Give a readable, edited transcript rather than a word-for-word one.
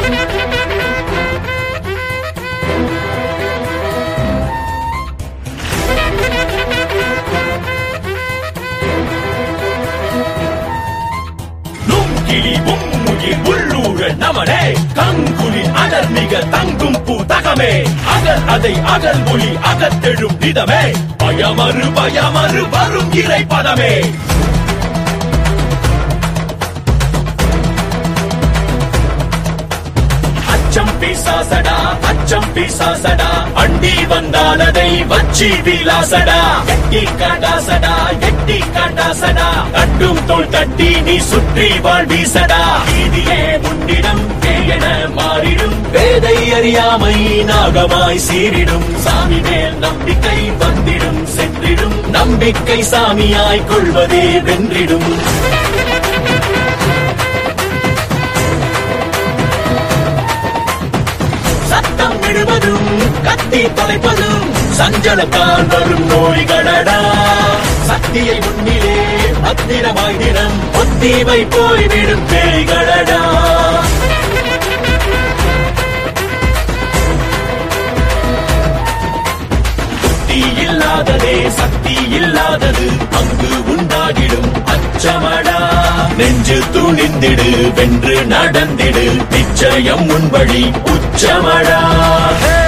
நமனே கங்குலின் அடர்மிக தங்கும் பூதகமே அகல் அதை அகல் ஒளி அகத்தெழும் விதமே பயமறு பயமறு வரும் இறை பதமே அச்சம் பிசாசடா அண்டி வந்தால் அதை வச்சி விலாசடா எட்டி காட்டாசடா தட்டும் தோள் தட்டி நீ சுற்றி வாழ்வீசடா நீதியே முன்னிடம் என மாறிடும் வேதை அறியாமை நாகமாய் சீரிடும் சாமி மேல் நம்பிக்கை வந்திடும் சென்றிடும் நம்பிக்கை சாமியாய் கொள்வதே வென்றிடும் சத்தம் விடுவதும் கத்தி தொலைப்பதும் சஞ்சலத்தான் வரும் நோய்களடா சக்தியை முன்னிலே பத்திரமாய் தினம் ஒத்திவை போய்விடும் பேய்களடா புத்தி இல்லாததே சக்தி இல்லாதது அங்கு உண்டாகிடும் அச்சமடா நெஞ்சு துணிந்திடு வென்று நடந்திடு நிச்சயம் முன்வழி உச்சமடா